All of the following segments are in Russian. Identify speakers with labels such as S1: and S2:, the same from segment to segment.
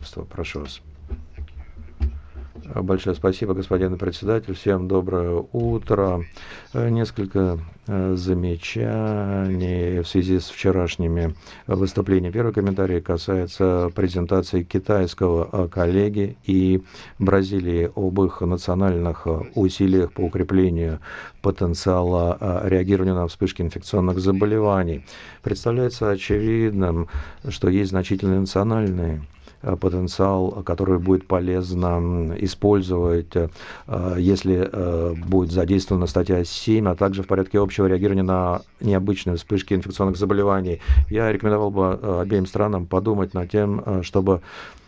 S1: Королевства. Прошу вас. Большое спасибо, господин председатель. Всем доброе утро. Несколько замечаний в связи с вчерашними выступлениями. Первый комментарий касается презентации китайского коллеги и Бразилии об их национальных усилиях по укреплению потенциала реагирования на вспышки инфекционных заболеваний. Представляется очевидным, что есть значительные национальные потенциал, который будет полезно использовать, если будет задействована статья 7, а также в порядке общего реагирования на необычные вспышки инфекционных заболеваний. Я рекомендовал бы обеим странам подумать над тем, чтобы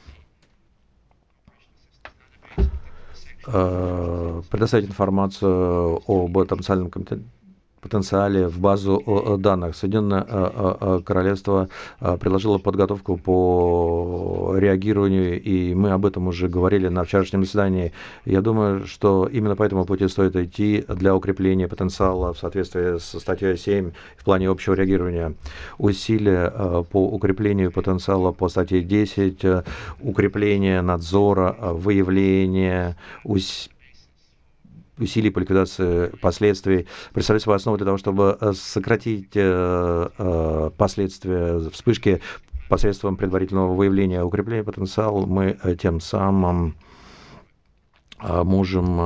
S1: предоставить информацию об этом потенциале в базу данных. Соединенное Королевство предложило подготовку по реагированию, и мы об этом уже говорили на вчерашнем заседании. Я думаю, что именно по этому пути стоит идти для укрепления потенциала в соответствии со статьей 7 в плане общего реагирования. Усилия по укреплению потенциала по статье 10, укрепление надзора, выявление, усилий по ликвидации последствий представляют собой основу для того, чтобы сократить последствия вспышки посредством предварительного выявления. Укрепления потенциала мы тем самым можем